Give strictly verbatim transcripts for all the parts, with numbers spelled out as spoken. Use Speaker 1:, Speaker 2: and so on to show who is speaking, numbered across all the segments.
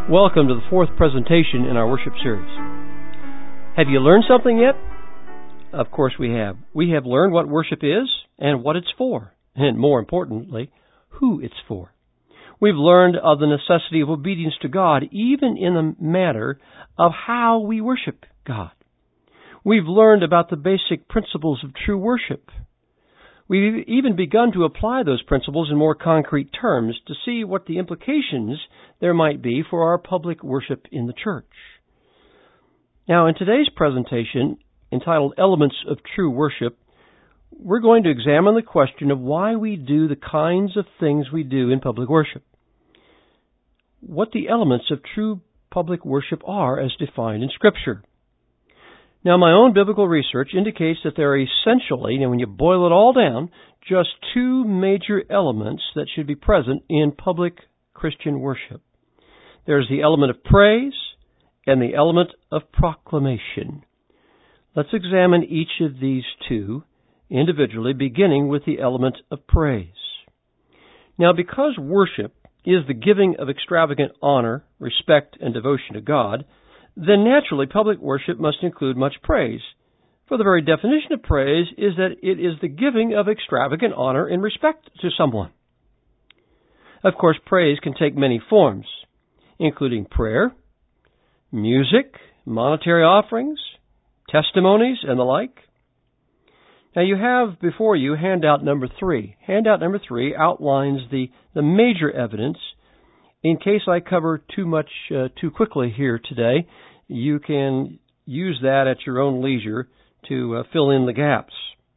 Speaker 1: Welcome to the fourth presentation in our worship series. Have you learned something yet? Of course we have. We have learned what worship is and what it's for, and more importantly, who it's for. We've learned of the necessity of obedience to God, even in the matter of how we worship God. We've learned about the basic principles of true worship. We've even begun to apply those principles in more concrete terms to see what the implications there might be for our public worship in the church. Now, in today's presentation, entitled Elements of True Worship, we're going to examine the question of why we do the kinds of things we do in public worship. What the elements of true public worship are as defined in Scripture. Now, my own biblical research indicates that there are essentially, and when you boil it all down, just two major elements that should be present in public Christian worship. There's the element of praise and the element of proclamation. Let's examine each of these two individually, beginning with the element of praise. Now, because worship is the giving of extravagant honor, respect, and devotion to God, then naturally public worship must include much praise. For the very definition of praise is that it is the giving of extravagant honor and respect to someone. Of course, praise can take many forms, including prayer, music, monetary offerings, testimonies, and the like. Now you have before you handout number three. Handout number three outlines the, the major evidence. In case I cover too much uh, too quickly here today, you can use that at your own leisure to uh, fill in the gaps.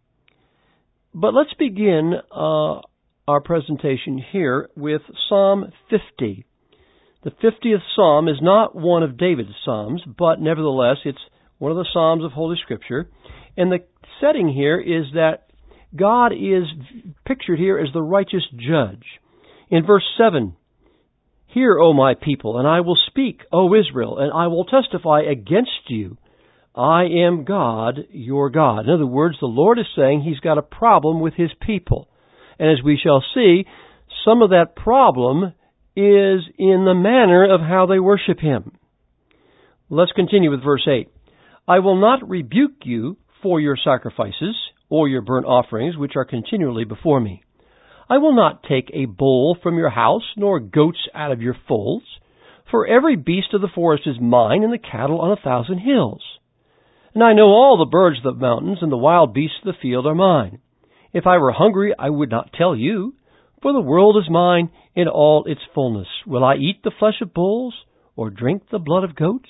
Speaker 1: But let's begin uh, our presentation here with Psalm fifty. The fiftieth Psalm is not one of David's Psalms, but nevertheless it's one of the Psalms of Holy Scripture. And the setting here is that God is pictured here as the righteous judge. In verse seven, "Hear, O my people, and I will speak, O Israel, and I will testify against you. I am God, your God." In other words, the Lord is saying He's got a problem with His people. And as we shall see, some of that problem is in the manner of how they worship Him. Let's continue with verse eight. "I will not rebuke you for your sacrifices or your burnt offerings, which are continually before me. I will not take a bull from your house, nor goats out of your folds. For every beast of the forest is mine, and the cattle on a thousand hills. And I know all the birds of the mountains, and the wild beasts of the field are mine. If I were hungry, I would not tell you, for the world is mine in all its fullness. Will I eat the flesh of bulls, or drink the blood of goats?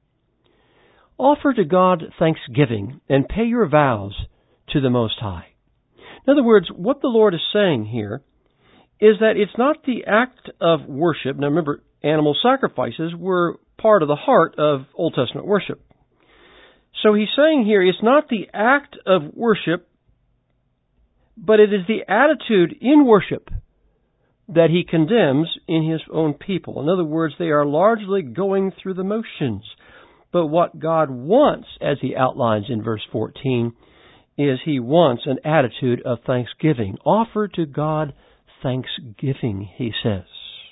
Speaker 1: Offer to God thanksgiving, and pay your vows to the Most High." In other words, what the Lord is saying here is that it's not the act of worship. Now remember, animal sacrifices were part of the heart of Old Testament worship. So he's saying here it's not the act of worship, but it is the attitude in worship that he condemns in his own people. In other words, they are largely going through the motions. But what God wants, as he outlines in verse fourteen, is He wants an attitude of thanksgiving. Offer to God thanksgiving, he says.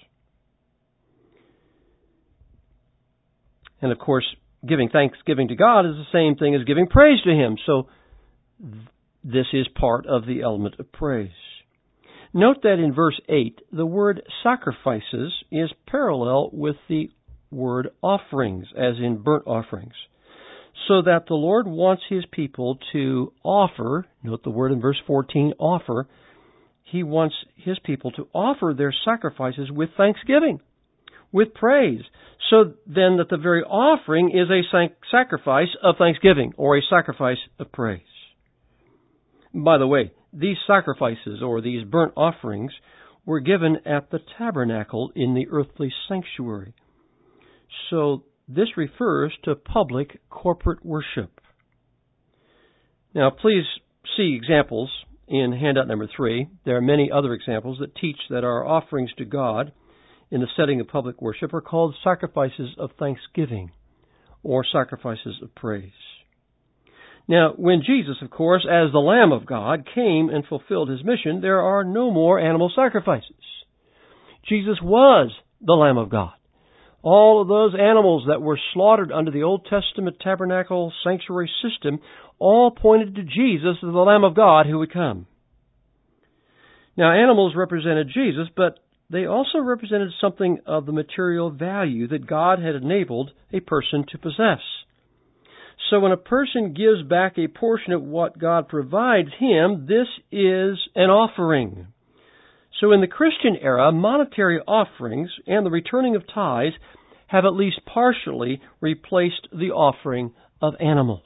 Speaker 1: And of course, giving thanksgiving to God is the same thing as giving praise to Him. So this is part of the element of praise. Note that in verse eight, the word sacrifices is parallel with the word offerings, as in burnt offerings. So that the Lord wants His people to offer, note the word in verse fourteen, offer. He wants His people to offer their sacrifices with thanksgiving, with praise. So then that the very offering is a sacrifice of thanksgiving, or a sacrifice of praise. By the way, these sacrifices, or these burnt offerings, were given at the tabernacle in the earthly sanctuary. So this refers to public corporate worship. Now, please see examples in handout number three. There are many other examples that teach that our offerings to God in the setting of public worship are called sacrifices of thanksgiving or sacrifices of praise. Now, when Jesus, of course, as the Lamb of God, came and fulfilled His mission, there are no more animal sacrifices. Jesus was the Lamb of God. All of those animals that were slaughtered under the Old Testament tabernacle sanctuary system all pointed to Jesus as the Lamb of God who would come. Now, animals represented Jesus, but they also represented something of the material value that God had enabled a person to possess. So when a person gives back a portion of what God provides him, this is an offering. So in the Christian era, monetary offerings and the returning of tithes have at least partially replaced the offering of animals.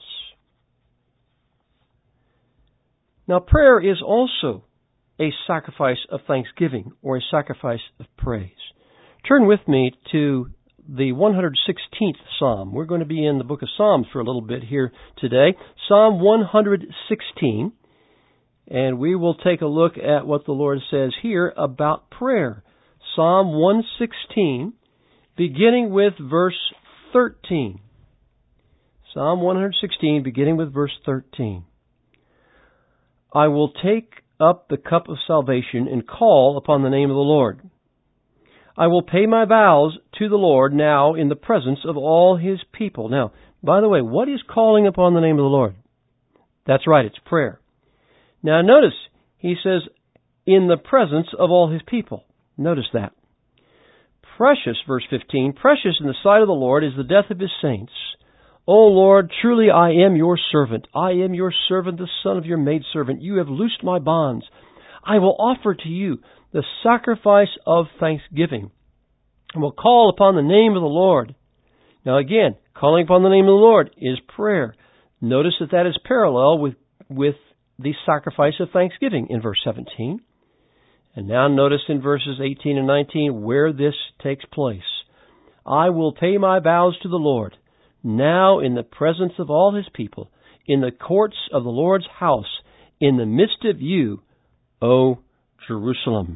Speaker 1: Now, prayer is also a sacrifice of thanksgiving or a sacrifice of praise. Turn with me to the one hundred sixteenth Psalm. We're going to be in the book of Psalms for a little bit here today. Psalm one hundred sixteen. And we will take a look at what the Lord says here about prayer. Psalm one sixteen, beginning with verse thirteen. Psalm one sixteen, beginning with verse thirteen. I will take up the cup of salvation and call upon the name of the Lord. I will pay my vows to the Lord now in the presence of all His people. Now, by the way, what is calling upon the name of the Lord? That's right, it's prayer. Now notice, he says, in the presence of all His people. Notice that. Precious, verse fifteen, precious in the sight of the Lord is the death of His saints. O Lord, truly I am your servant. I am your servant, the son of your maidservant. You have loosed my bonds. I will offer to you the sacrifice of thanksgiving, and will call upon the name of the Lord. Now again, calling upon the name of the Lord is prayer. Notice that that is parallel with, with the sacrifice of thanksgiving in verse seventeen. And now notice in verses eighteen and nineteen where this takes place. I will pay my vows to the Lord, now in the presence of all His people, in the courts of the Lord's house, in the midst of you, O Jerusalem.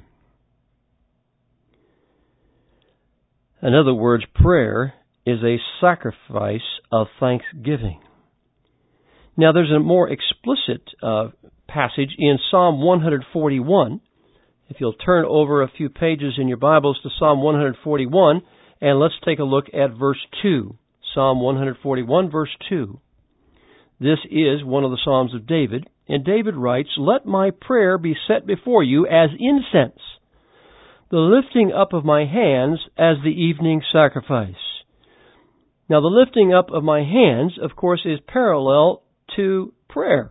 Speaker 1: In other words, prayer is a sacrifice of thanksgiving. Now, there's a more explicit uh, passage in Psalm one forty-one. If you'll turn over a few pages in your Bibles to Psalm one forty-one, and let's take a look at verse two. Psalm one forty-one, verse two. This is one of the Psalms of David, and David writes, Let my prayer be set before you as incense, the lifting up of my hands as the evening sacrifice. Now, the lifting up of my hands, of course, is parallel to prayer,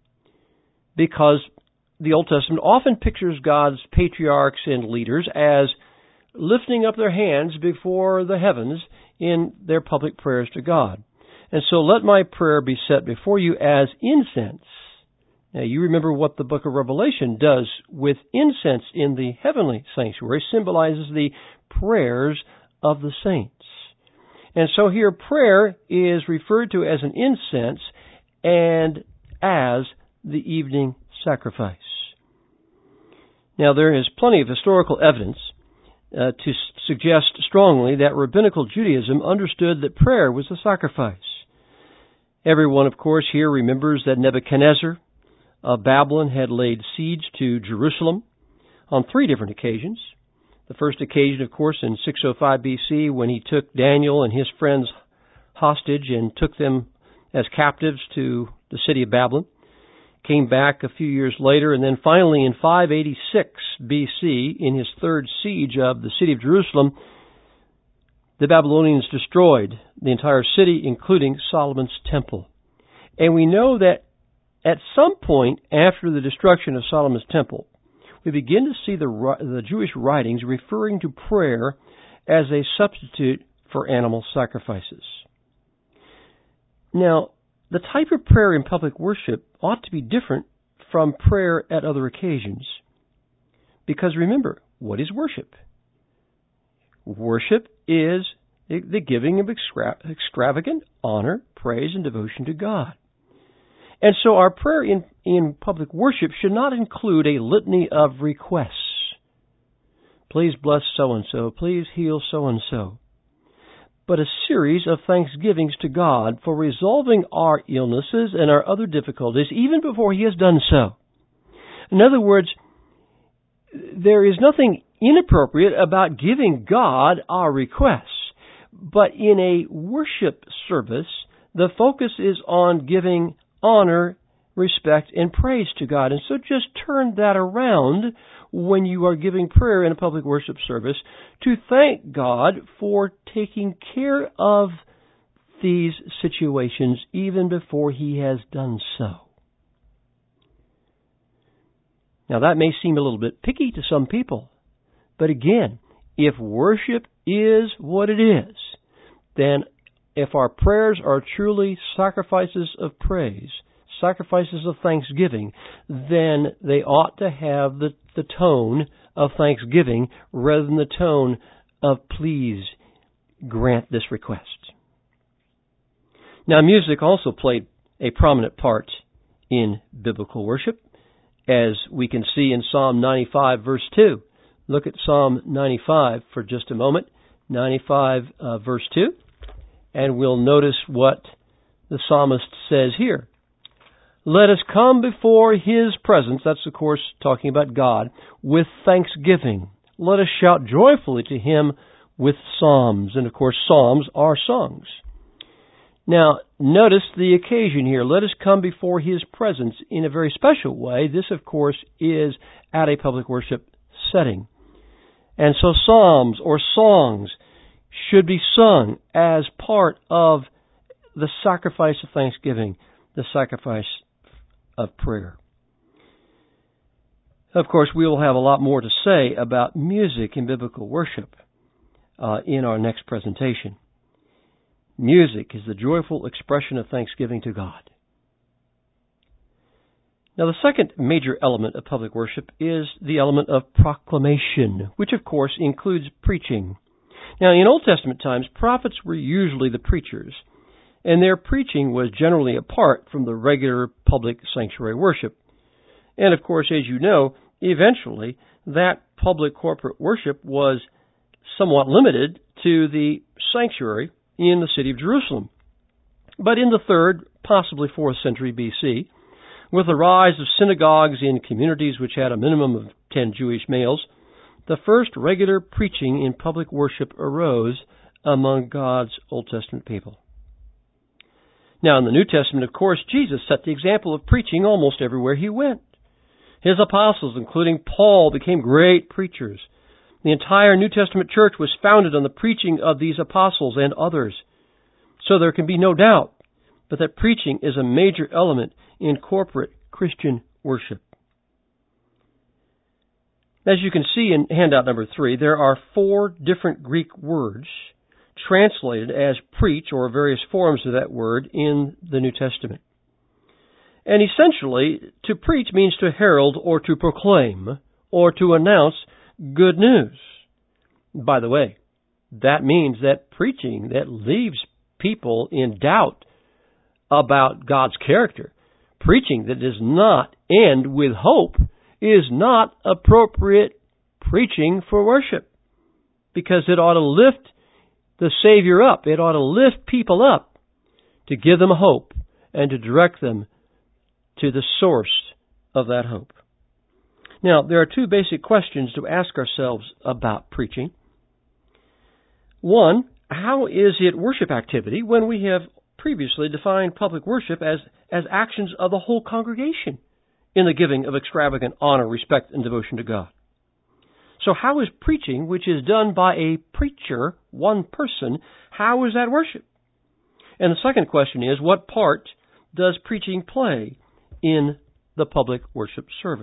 Speaker 1: because the Old Testament often pictures God's patriarchs and leaders as lifting up their hands before the heavens in their public prayers to God. And so let my prayer be set before you as incense. Now, you remember what the book of Revelation does with incense in the heavenly sanctuary, symbolizes the prayers of the saints. And so here prayer is referred to as an incense and as the evening sacrifice. Now, there is plenty of historical evidence uh, to s- suggest strongly that rabbinical Judaism understood that prayer was a sacrifice. Everyone, of course, here remembers that Nebuchadnezzar of Babylon had laid siege to Jerusalem on three different occasions. The first occasion, of course, in six oh five B C, when he took Daniel and his friends hostage and took them as captives to the city of Babylon. Came back a few years later, and then finally in five eighty-six B C, in his third siege of the city of Jerusalem, the Babylonians destroyed the entire city, including Solomon's temple. And we know that at some point after the destruction of Solomon's temple, we begin to see the, the Jewish writings referring to prayer as a substitute for animal sacrifices. Now, the type of prayer in public worship ought to be different from prayer at other occasions. Because remember, what is worship? Worship is the giving of extra- extravagant honor, praise, and devotion to God. And so our prayer in, in public worship should not include a litany of requests. Please bless so-and-so. Please heal so-and-so. But a series of thanksgivings to God for resolving our illnesses and our other difficulties even before He has done so. In other words, there is nothing inappropriate about giving God our requests, But in a worship service, the focus is on giving honor, respect, and praise to God. And so just turn that around when you are giving prayer in a public worship service to thank God for taking care of these situations even before He has done so. Now that may seem a little bit picky to some people, but again, if worship is what it is, then if our prayers are truly sacrifices of praise, sacrifices of thanksgiving, then they ought to have the, the tone of thanksgiving rather than the tone of please grant this request. Now, music also played a prominent part in biblical worship, as we can see in Psalm ninety-five, verse two. Look at Psalm ninety-five for just a moment, ninety-five, uh, verse two, and we'll notice what the psalmist says here. Let us come before His presence, that's of course talking about God, with thanksgiving. Let us shout joyfully to Him with psalms. And of course, psalms are songs. Now, notice the occasion here. Let us come before His presence in a very special way. This, of course, is at a public worship setting. And so psalms or songs should be sung as part of the sacrifice of thanksgiving, the sacrifice of prayer. Of course, we will have a lot more to say about music in biblical worship uh, in our next presentation. Music is the joyful expression of thanksgiving to God. Now, the second major element of public worship is the element of proclamation, which of course includes preaching. Now, in Old Testament times, prophets were usually the preachers, and their preaching was generally apart from the regular public sanctuary worship. And of course, as you know, eventually that public corporate worship was somewhat limited to the sanctuary in the city of Jerusalem. But in the third, possibly fourth century B C, with the rise of synagogues in communities which had a minimum of ten Jewish males, the first regular preaching in public worship arose among God's Old Testament people. Now, in the New Testament, of course, Jesus set the example of preaching almost everywhere He went. His apostles, including Paul, became great preachers. The entire New Testament church was founded on the preaching of these apostles and others. So there can be no doubt but that preaching is a major element in corporate Christian worship. As you can see in handout number three, there are four different Greek words translated as preach, or various forms of that word, in the New Testament. And essentially, to preach means to herald or to proclaim or to announce good news. By the way, that means that preaching that leaves people in doubt about God's character, preaching that does not end with hope, is not appropriate preaching for worship, because it ought to lift the Savior up. It ought to lift people up to give them hope and to direct them to the source of that hope. Now, there are two basic questions to ask ourselves about preaching. One, how is it worship activity when we have previously defined public worship as, as actions of the whole congregation in the giving of extravagant honor, respect, and devotion to God? So how is preaching, which is done by a preacher, one person, how is that worship? And the second question is, what part does preaching play in the public worship service?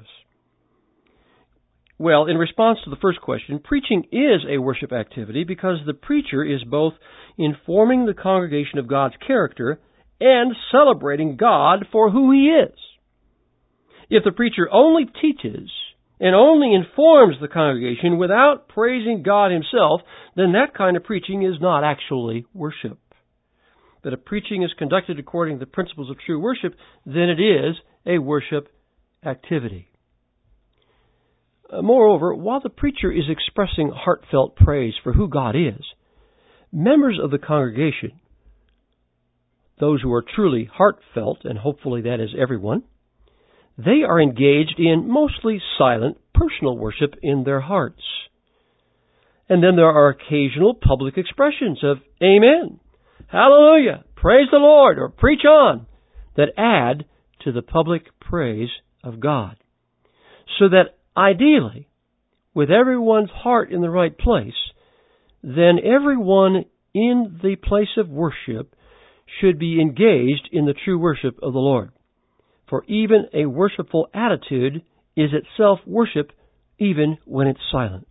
Speaker 1: Well, in response to the first question, preaching is a worship activity because the preacher is both informing the congregation of God's character and celebrating God for who He is. If the preacher only teaches and only informs the congregation without praising God Himself, then that kind of preaching is not actually worship. But if preaching is conducted according to the principles of true worship, then it is a worship activity. Uh, moreover, while the preacher is expressing heartfelt praise for who God is, members of the congregation, those who are truly heartfelt, and hopefully that is everyone, they are engaged in mostly silent, personal worship in their hearts. And then there are occasional public expressions of Amen, Hallelujah, Praise the Lord, or Preach on, that add to the public praise of God. So that ideally, with everyone's heart in the right place, then everyone in the place of worship should be engaged in the true worship of the Lord. For even a worshipful attitude is itself worship, even when it's silent.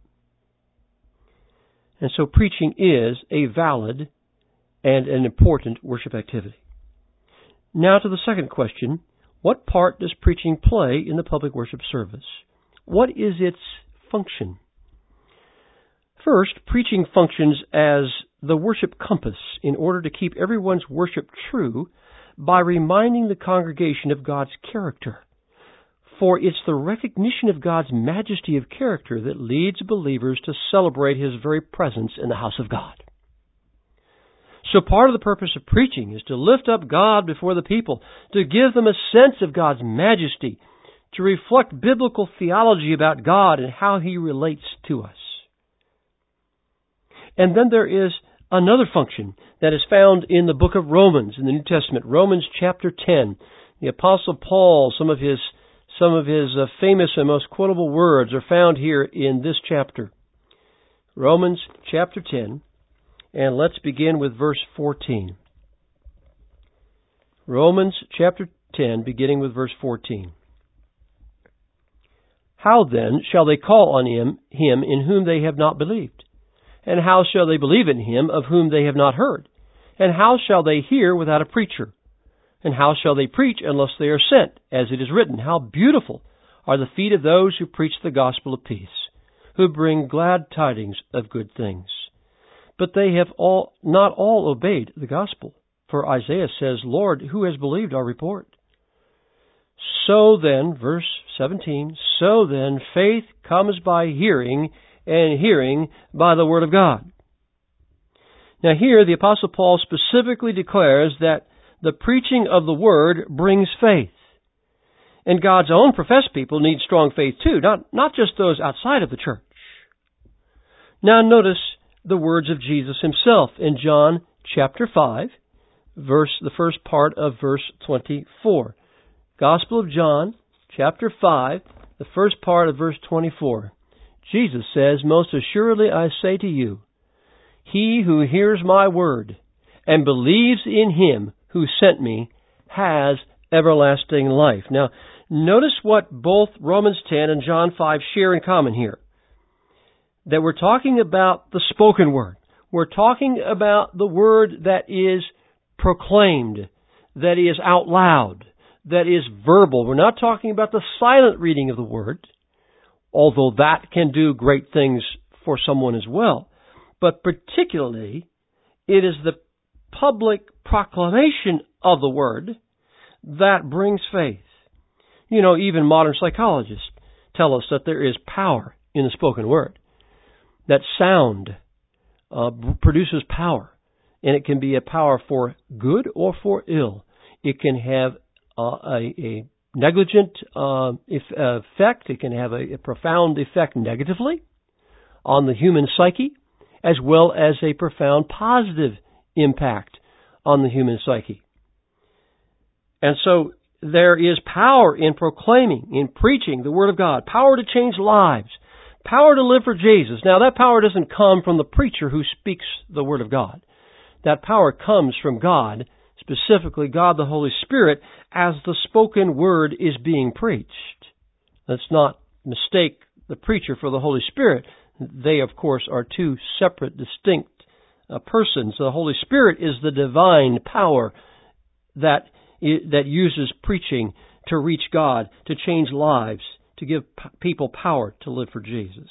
Speaker 1: And so preaching is a valid and an important worship activity. Now to the second question, what part does preaching play in the public worship service? What is its function? First, preaching functions as the worship compass in order to keep everyone's worship true by reminding the congregation of God's character. For it's the recognition of God's majesty of character that leads believers to celebrate His very presence in the house of God. So part of the purpose of preaching is to lift up God before the people, to give them a sense of God's majesty, to reflect biblical theology about God and how He relates to us. And then there is another function that is found in the book of Romans in the New Testament, Romans chapter ten. The Apostle Paul, some of his some of his uh, famous and most quotable words are found here in this chapter. Romans chapter ten, and let's begin with verse fourteen. Romans chapter ten, beginning with verse fourteen. How then shall they call on him, him in whom they have not believed? And how shall they believe in Him of whom they have not heard? And how shall they hear without a preacher? And how shall they preach unless they are sent? As it is written, how beautiful are the feet of those who preach the gospel of peace, who bring glad tidings of good things. But they have all not all obeyed the gospel. For Isaiah says, Lord, who has believed our report? So then, verse seventeen, so then faith comes by hearing, and hearing by the Word of God. Now here the Apostle Paul specifically declares that the preaching of the Word brings faith. And God's own professed people need strong faith too, not, not just those outside of the church. Now notice the words of Jesus Himself in John chapter five, verse the first part of verse twenty-four. Gospel of John chapter five, the first part of verse twenty-four. Jesus says, most assuredly I say to you, he who hears my word and believes in Him who sent me has everlasting life. Now, notice what both Romans ten and John five share in common here. That we're talking about the spoken word. We're talking about the word that is proclaimed, that is out loud, that is verbal. We're not talking about the silent reading of the word, although that can do great things for someone as well. But particularly, it is the public proclamation of the Word that brings faith. You know, even modern psychologists tell us that there is power in the spoken Word. That sound uh, produces power, and it can be a power for good or for ill. It can have uh, a, a negligent uh, effect. It can have a, a profound effect negatively on the human psyche, as well as a profound positive impact on the human psyche. And so there is power in proclaiming, in preaching the Word of God, power to change lives, power to live for Jesus. Now that power doesn't come from the preacher who speaks the Word of God. That power comes from God, specifically God the Holy Spirit, as the spoken word is being preached. Let's not mistake the preacher for the Holy Spirit. They, of course, are two separate, distinct uh, persons. The Holy Spirit is the divine power that that uses preaching to reach God, to change lives, to give p- people power to live for Jesus.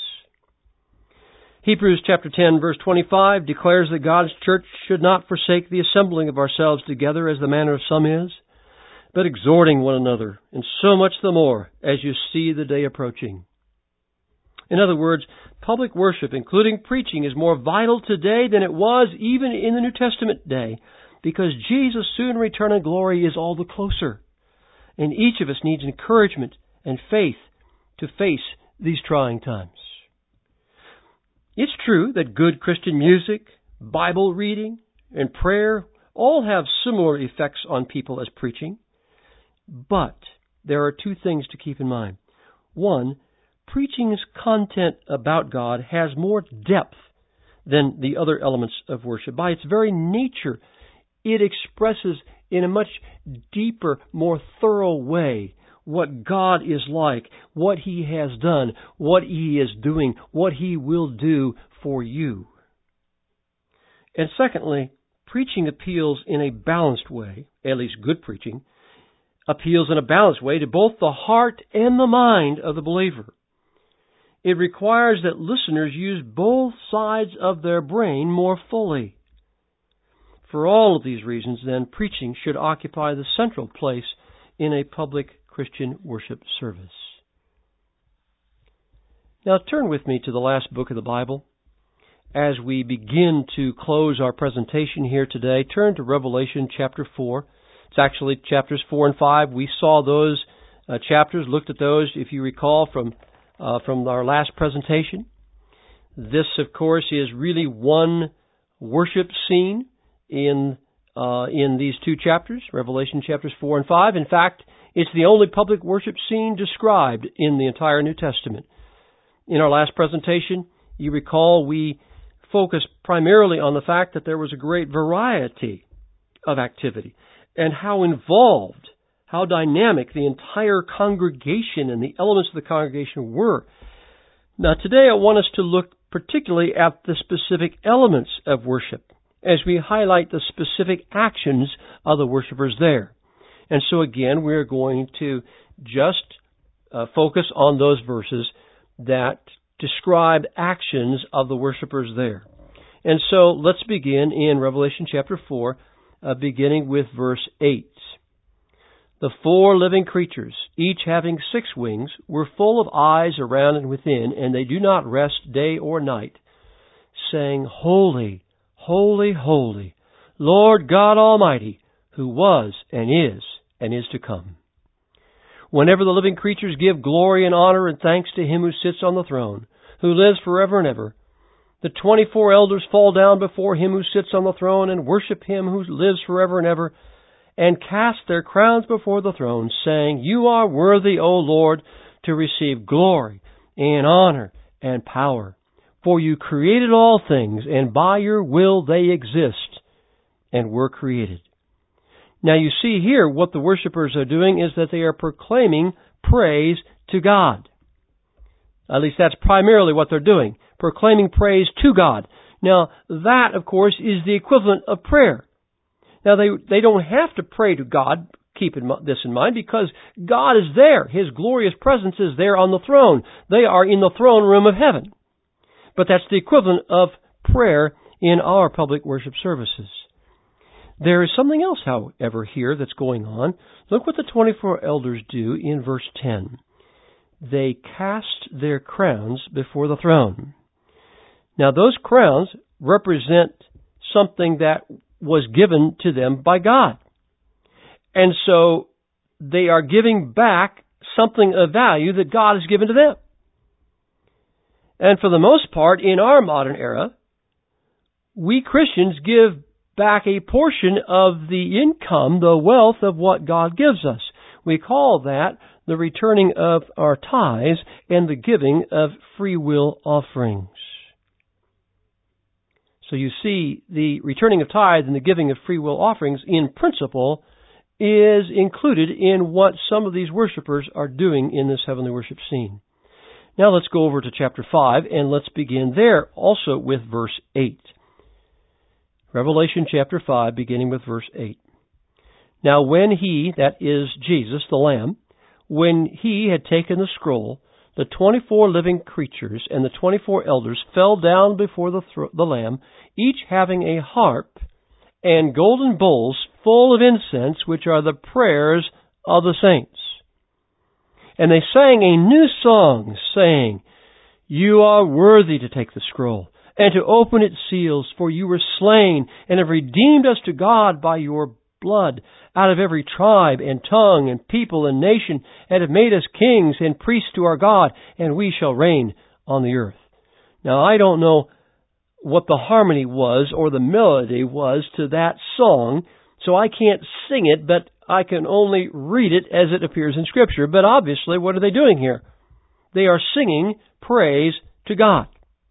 Speaker 1: Hebrews chapter ten, verse twenty-five declares that God's church should not forsake the assembling of ourselves together as the manner of some is, but exhorting one another, and so much the more as you see the day approaching. In other words, public worship, including preaching, is more vital today than it was even in the New Testament day, because Jesus' soon return in glory is all the closer. And each of us needs encouragement and faith to face these trying times. It's true that good Christian music, Bible reading, and prayer all have similar effects on people as preaching. But there are two things to keep in mind. One, preaching's content about God has more depth than the other elements of worship. By its very nature, it expresses in a much deeper, more thorough way what God is like, what He has done, what He is doing, what He will do for you. And secondly, preaching appeals in a balanced way, at least good preaching, appeals in a balanced way to both the heart and the mind of the believer. It requires that listeners use both sides of their brain more fully. For all of these reasons, then, preaching should occupy the central place in a public Christian worship service. Now turn with me to the last book of the Bible. As we begin to close our presentation here today, turn to Revelation chapter four. It's actually chapters four and five. We saw those uh, chapters, looked at those, if you recall, from uh, from our last presentation. This, of course, is really one worship scene in uh, in these two chapters, Revelation chapters four and five. In fact, it's the only public worship scene described in the entire New Testament. In our last presentation, you recall we focused primarily on the fact that there was a great variety of activity and how involved, how dynamic the entire congregation and the elements of the congregation were. Now today I want us to look particularly at the specific elements of worship as we highlight the specific actions of the worshipers there. And so again, we're going to just uh, focus on those verses that describe actions of the worshipers there. And so let's begin in Revelation chapter four, uh, beginning with verse eight. The four living creatures, each having six wings, were full of eyes around and within, and they do not rest day or night, saying, Holy, holy, holy, Lord God Almighty, who was and is and is to come. Whenever the living creatures give glory and honor and thanks to Him who sits on the throne, who lives forever and ever, the twenty-four elders fall down before Him who sits on the throne and worship Him who lives forever and ever, and cast their crowns before the throne, saying, You are worthy, O Lord, to receive glory and honor and power. For you created all things, and by your will they exist and were created. Now you see here what the worshipers are doing is that they are proclaiming praise to God. At least that's primarily what they're doing, proclaiming praise to God. Now that, of course, is the equivalent of prayer. Now they they don't have to pray to God, keep this in mind, because God is there. His glorious presence is there on the throne. They are in the throne room of heaven. But that's the equivalent of prayer in our public worship services. There is something else, however, here that's going on. Look what the twenty-four elders do in verse ten. They cast their crowns before the throne. Now, those crowns represent something that was given to them by God. And so they are giving back something of value that God has given to them. And for the most part, in our modern era, we Christians give back a portion of the income, the wealth of what God gives us. We call that the returning of our tithes and the giving of free will offerings. So you see, the returning of tithes and the giving of free will offerings, in principle, is included in what some of these worshipers are doing in this heavenly worship scene. Now let's go over to chapter five, and let's begin there also with verse eight. Revelation chapter five, beginning with verse eight. Now when he, that is Jesus, the Lamb, when he had taken the scroll, the twenty-four living creatures and the twenty-four elders fell down before the, th- the Lamb, each having a harp and golden bowls full of incense, which are the prayers of the saints. And they sang a new song, saying, You are worthy to take the scroll and to open its seals, for you were slain and have redeemed us to God by your blood out of every tribe and tongue and people and nation, and have made us kings and priests to our God, and we shall reign on the earth. Now, I don't know what the harmony was or the melody was to that song, so I can't sing it, but I can only read it as it appears in Scripture. But obviously, what are they doing here? They are singing praise to God.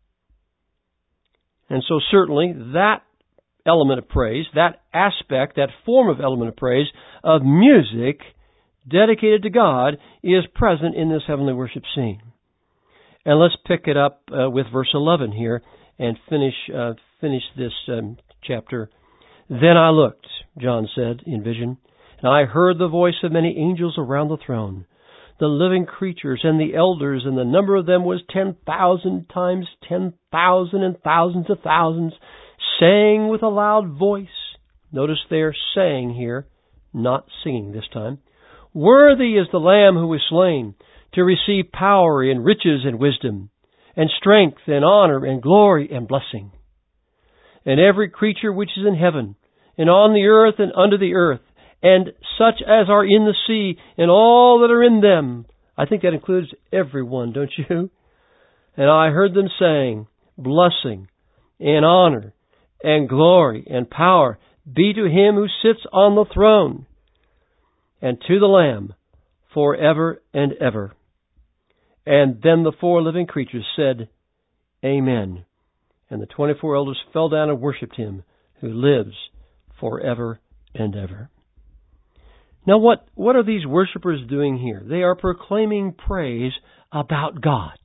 Speaker 1: And so certainly that element of praise, that aspect, that form of element of praise of music dedicated to God is present in this heavenly worship scene. And let's pick it up uh, with verse eleven here and finish uh, finish this um, chapter. Then I looked, John said in vision, and I heard the voice of many angels around the throne, the living creatures and the elders, and the number of them was ten thousand times ten thousand and thousands of thousands, saying with a loud voice. Notice they're saying here, not singing this time. Worthy is the Lamb who was slain to receive power and riches and wisdom, and strength and honor and glory and blessing. And every creature which is in heaven, and on the earth and under the earth, and such as are in the sea, and all that are in them. I think that includes everyone, don't you? And I heard them saying, blessing and honor and glory and power be to him who sits on the throne, and to the Lamb forever and ever. And then the four living creatures said, Amen. And the twenty-four elders fell down and worshipped him who lives forever and ever. Now what, what are these worshipers doing here? They are proclaiming praise about God.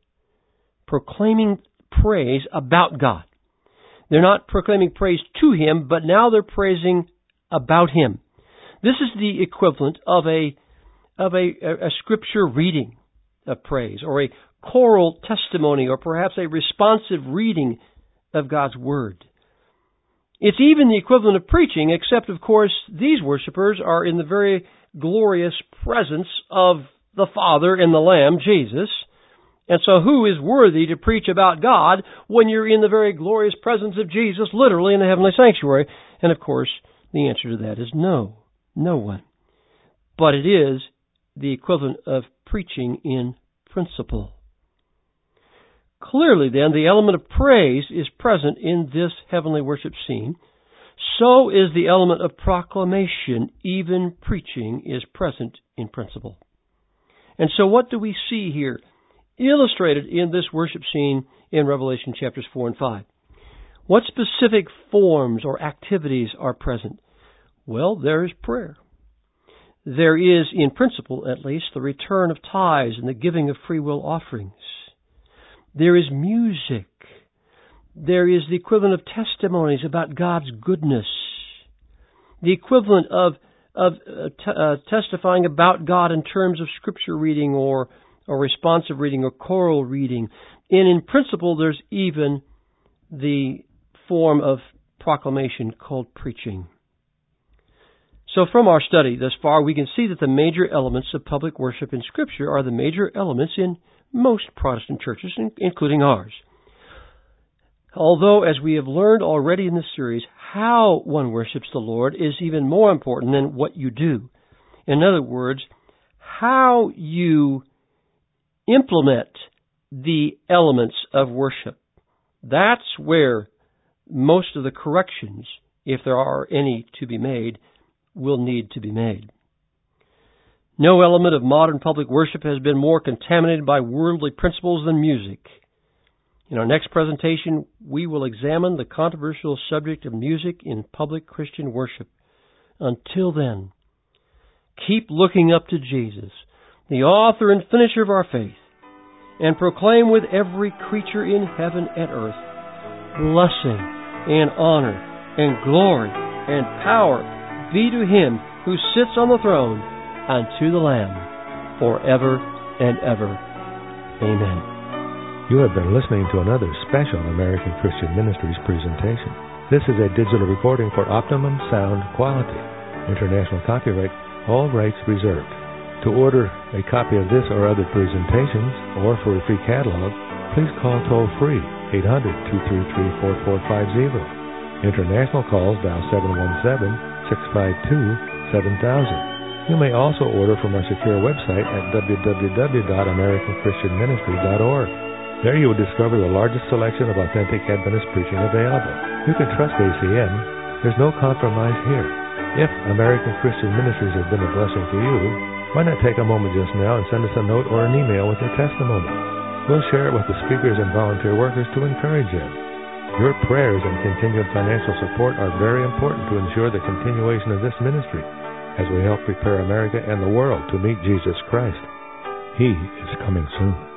Speaker 1: Proclaiming praise about God. They're not proclaiming praise to him, but now they're praising about him. This is the equivalent of a of a, a scripture reading of praise, or a choral testimony, or perhaps a responsive reading of God's Word. It's even the equivalent of preaching, except, of course, these worshipers are in the very glorious presence of the Father and the Lamb, Jesus. And so who is worthy to preach about God when you're in the very glorious presence of Jesus, literally in the heavenly sanctuary? And, of course, the answer to that is no. No one. But it is the equivalent of preaching in principle. Clearly, then, the element of praise is present in this heavenly worship scene. So is the element of proclamation. Even preaching is present in principle. And so what do we see here illustrated in this worship scene in Revelation chapters four and five? What specific forms or activities are present? Well, there is prayer. There is, in principle at least, the return of tithes and the giving of free will offerings. There is music. There is the equivalent of testimonies about God's goodness. The equivalent of of uh, t- uh, testifying about God in terms of scripture reading or, or responsive reading or choral reading. And in principle, there's even the form of proclamation called preaching. So from our study thus far, we can see that the major elements of public worship in Scripture are the major elements in most Protestant churches, including ours. Although, as we have learned already in this series, how one worships the Lord is even more important than what you do. In other words, how you implement the elements of worship. That's where most of the corrections, if there are any to be made, will need to be made. No element of modern public worship has been more contaminated by worldly principles than music. In our next presentation, we will examine the controversial subject of music in public Christian worship. Until then, keep looking up to Jesus, the author and finisher of our faith, and proclaim with every creature in heaven and earth, blessing and honor and glory and power be to him who sits on the throne and to the Lamb forever and ever. Amen.
Speaker 2: You have been listening to another special American Christian Ministries presentation. This is a digital recording for optimum sound quality. International copyright, all rights reserved. To order a copy of this or other presentations, or for a free catalog, please call toll-free eight hundred, two three three, four four five zero. International calls dial seven one seven, six five two, seven thousand. You may also order from our secure website at w w w dot american christian ministry dot org. There you will discover the largest selection of authentic Adventist preaching available. You can trust A C M. There's no compromise here. If American Christian Ministries has been a blessing to you, why not take a moment just now and send us a note or an email with your testimony? We'll share it with the speakers and volunteer workers to encourage them. Your prayers and continued financial support are very important to ensure the continuation of this ministry as we help prepare America and the world to meet Jesus Christ. He is coming soon.